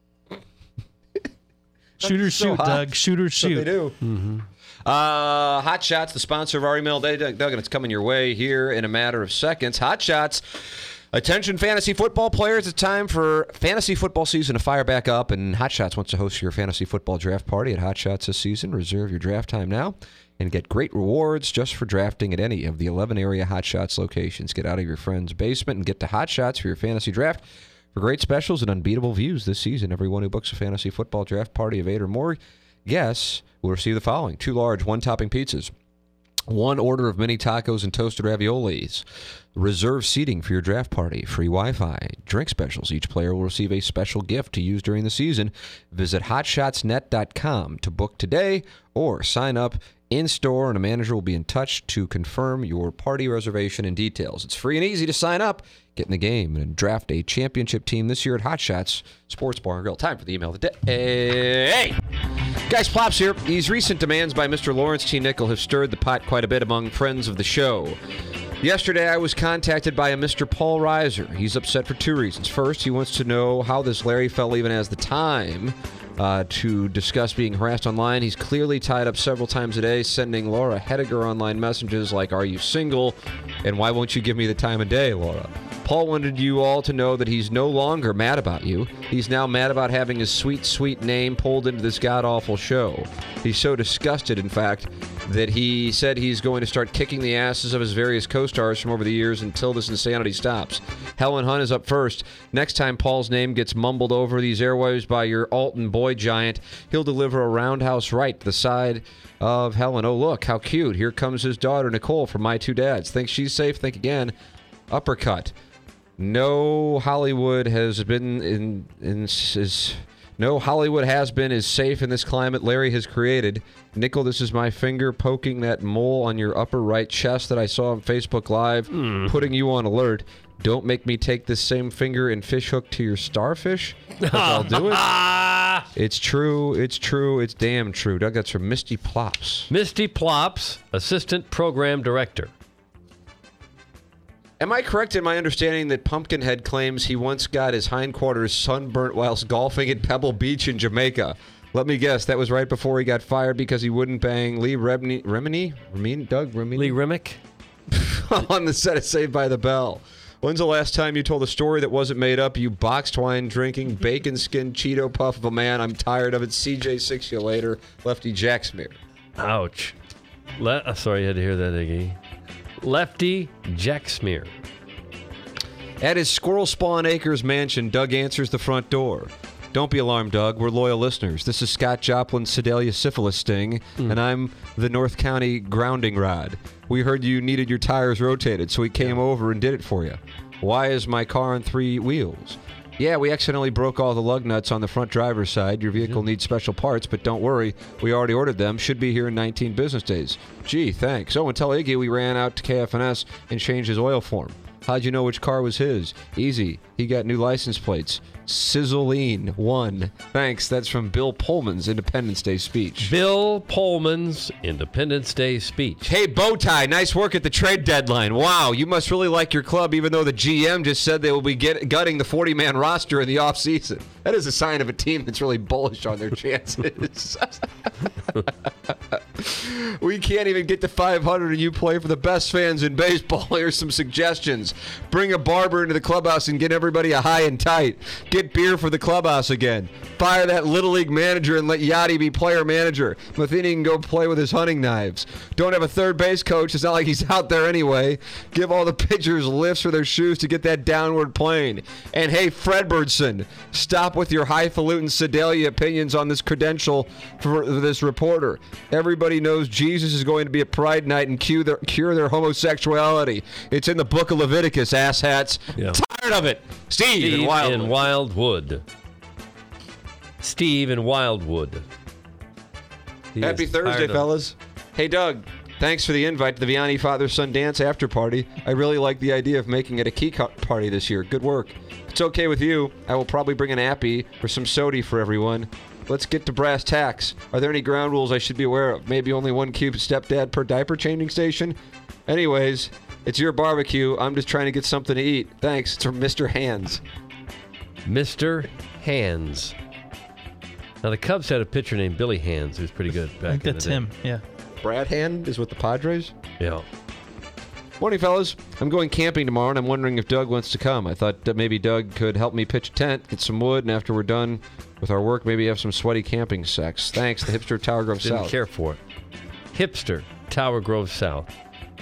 Shoot or so shoot, hot. Doug. Shoot or That's what they shoot. do. Mm-hmm. Uh, Hot Shots, the sponsor of our email day, Doug, Doug, and it's coming your way here in a matter of seconds. Hot Shots. Attention, fantasy football players. It's time for fantasy football season to fire back up, and Hot Shots wants to host your fantasy football draft party at Hot Shots this season. Reserve your draft time now and get great rewards just for drafting at any of the eleven area Hot Shots locations. Get out of your friend's basement and get to Hot Shots for your fantasy draft for great specials and unbeatable views this season. Everyone who books a fantasy football draft party of eight or more guests will receive the following: two large, one-topping pizzas, one order of mini tacos and toasted raviolis, reserved seating for your draft party, free Wi-Fi, drink specials. Each player will receive a special gift to use during the season. Visit hot shots net dot com to book today or sign up in-store, and a manager will be in touch to confirm your party reservation and details. It's free and easy to sign up, get in the game, and draft a championship team this year at Hot Shots Sports Bar and Grill. Time for the email of the day. Hey! Guys, Plops here. These recent demands by Mister Lawrence T. Nickel have stirred the pot quite a bit among friends of the show. Yesterday, I was contacted by a Mister Paul Reiser. He's upset for two reasons. First, he wants to know how this Larry fellow even has the time uh, to discuss being harassed online. He's clearly tied up several times a day, sending Laura Hediger online messages like, "Are you single? And why won't you give me the time of day, Laura?" Paul wanted you all to know that he's no longer mad about you. He's now mad about having his sweet, sweet name pulled into this god-awful show. He's so disgusted, in fact, that he said he's going to start kicking the asses of his various co-stars from over the years until this insanity stops. Helen Hunt is up first. Next time Paul's name gets mumbled over these airwaves by your Alton boy giant, he'll deliver a roundhouse right to the side of Helen. Oh, look, how cute. Here comes his daughter, Nicole, from My Two Dads. Think she's safe? Think again. Uppercut. No Hollywood has been in, in is no Hollywood has been as safe in this climate Larry has created. Nickel, this is my finger poking that mole on your upper right chest that I saw on Facebook Live, Mm. putting you on alert. Don't make me take this same finger and fish hook to your starfish. 'Cause I'll do it. It's true. It's true. It's damn true. Doug, that's from Misty Plops. Misty Plops, Assistant Program Director. Am I correct in my understanding that Pumpkinhead claims he once got his hindquarters sunburnt whilst golfing at Pebble Beach in Jamaica? Let me guess, that was right before he got fired because he wouldn't bang Lee Remini, Remini? Remini? Doug Remini? Lee Remick. on the set of Saved by the Bell. When's the last time you told a story that wasn't made up, you boxed wine drinking, bacon skinned Cheeto puff of a man? I'm tired of it. C J six you later, Lefty Jacksmere. Ouch. Le- uh, sorry you had to hear that, Iggy. Lefty Jack Smear. At his Squirrel Spawn Acres mansion, Doug answers the front door. Don't be alarmed, Doug. We're loyal listeners. This is Scott Joplin's Sedalia syphilis sting, mm. and I'm the North County grounding rod. We heard you needed your tires rotated, so we came yeah. over and did it for you. Why is my car on three wheels? Yeah, we accidentally broke all the lug nuts on the front driver's side. Your vehicle needs special parts, but don't worry. We already ordered them. Should be here in nineteen business days. Gee, thanks. Oh, and tell Iggy we ran out to K F N S and changed his oil for him. How'd you know which car was his? Easy. He got new license plates. Sizzling one. Thanks. That's from Bill Pullman's Independence Day speech. Bill Pullman's Independence Day speech. Hey, Bowtie, nice work at the trade deadline. Wow, you must really like your club, even though the G M just said they will be get, gutting the forty-man roster in the offseason. That is a sign of a team that's really bullish on their chances. We can't even get to five hundred, and you play for the best fans in baseball. Here's some suggestions. Bring a barber into the clubhouse and get everybody a high and tight. Get beer for the clubhouse again. Fire that Little League manager and let Yachty be player manager. Matheny can go play with his hunting knives. Don't have a third base coach. It's not like he's out there anyway. Give all the pitchers lifts for their shoes to get that downward plane. And hey, Fredbertson, stop with your highfalutin Sedalia opinions on this credential for this reporter. Everybody knows Jesus is going to be a pride night and cure their, cure their homosexuality. It's in the book of Leviticus, asshats. Yeah. Tired of it. Steve, Steve in Wildwood. in Wildwood. Steve in Wildwood. He Happy Thursday, fellas. Hey, Doug. Thanks for the invite to the Vianney Father-Son Dance After Party. I really like the idea of making it a key cut party this year. Good work. If it's okay with you, I will probably bring an appy or some sody for everyone. Let's get to brass tacks. Are there any ground rules I should be aware of? Maybe only one cube stepdad per diaper changing station? Anyways, it's your barbecue. I'm just trying to get something to eat. Thanks. It's from Mister Hands. Mister Hands. Now, the Cubs had a pitcher named Billy Hands who's pretty good back I think in that's the day. him, yeah. Brad Hand is with the Padres? Yeah. Morning, fellas. I'm going camping tomorrow, and I'm wondering if Doug wants to come. I thought that maybe Doug could help me pitch a tent, get some wood, and after we're done with our work, maybe have some sweaty camping sex. Thanks, the Hipster Tower Grove Didn't South. care for it. Hipster Tower Grove South.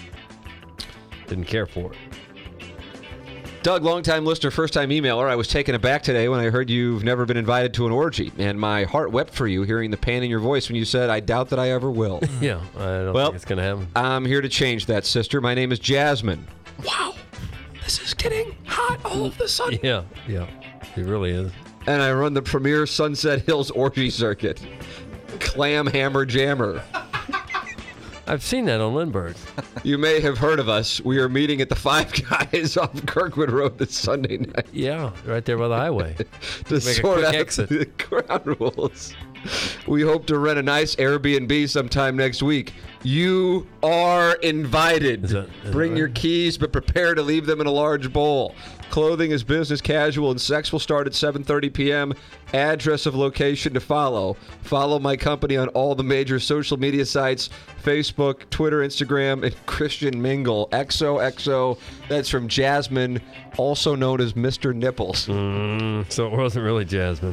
Didn't care for it. Doug, longtime listener, first-time emailer. I was taken aback today when I heard you've never been invited to an orgy, and my heart wept for you hearing the pain in your voice when you said, I doubt that I ever will. Yeah, I don't well, think it's going to happen. I'm here to change that, sister. My name is Jasmine. Wow, this is getting hot all of a sudden. Yeah, yeah, it really is. And I run the premier Sunset Hills orgy circuit. Clam Hammer Jammer. I've seen that on Lindbergh. You may have heard of us. We are meeting at the Five Guys off Kirkwood Road this Sunday night. Yeah, right there by the highway. to Make sort a quick out exit. the ground rules. We hope to rent a nice Airbnb sometime next week. You are invited. Is that- is Bring that your right? keys, but prepare to leave them in a large bowl. Clothing is business casual, and sex will start at seven thirty p.m. Address of location to follow. Follow my company on all the major social media sites, Facebook, Twitter, Instagram, and Christian Mingle. X O X O. That's from Jasmine, also known as Mister Nipples. Mm, so it wasn't really Jasmine.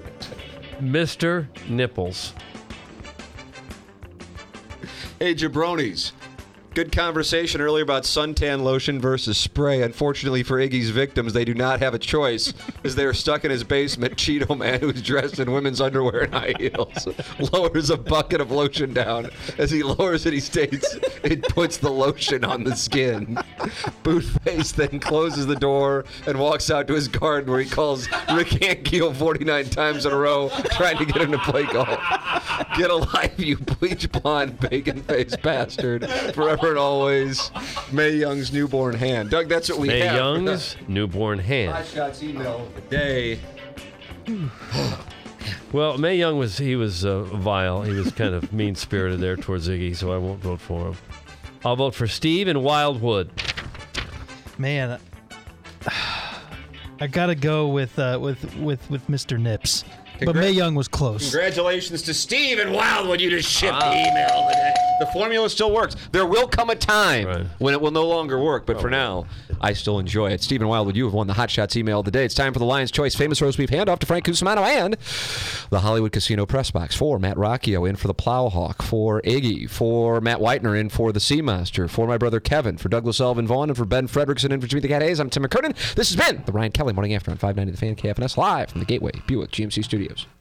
Mister Nipples. Hey, jabronis. Good conversation earlier about suntan lotion versus spray. Unfortunately for Iggy's victims, they do not have a choice as they are stuck in his basement. Cheeto Man, who's dressed in women's underwear and high heels, lowers a bucket of lotion down. As he lowers it, he states, it puts the lotion on the skin. Bootface then closes the door and walks out to his garden where he calls Rick Ankiel forty-nine times in a row, trying to get him to play golf. Get a life, you bleach blonde, bacon-faced bastard. Forever and always, Mae Young's newborn hand. Doug, that's what we Mae have. Young's newborn hand. Five shots email of the day. Well, Mae Young was he was uh, vile. He was kind of mean-spirited there towards Iggy, so I won't vote for him. I'll vote for Steve in Wildwood. Man, I gotta go with uh, with with with Mister Nips. But Congra- Mae Young was close. Congratulations to Steve and Wildwood. You just shipped the email today. The formula still works. There will come a time Right. when it will no longer work, but for now, I still enjoy it. Stephen Wildwood, you have won the Hot Shots email of the day. It's time for the Lion's Choice Famous Roast Beef handoff to Frank Cusimano and the Hollywood Casino Press Box. For Matt Rocchio, in for the Plowhawk. For Iggy. For Matt Whitener, in for the Seamaster. For my brother Kevin. For Douglas Elvin Vaughn. And for Ben Fredrickson, in for Jimmy the Cat Hayes. I'm Tim McKernan. This has been the Ryan Kelly Morning After on five ninety The Fan, K F N S, live from the Gateway Buick G M C Studios.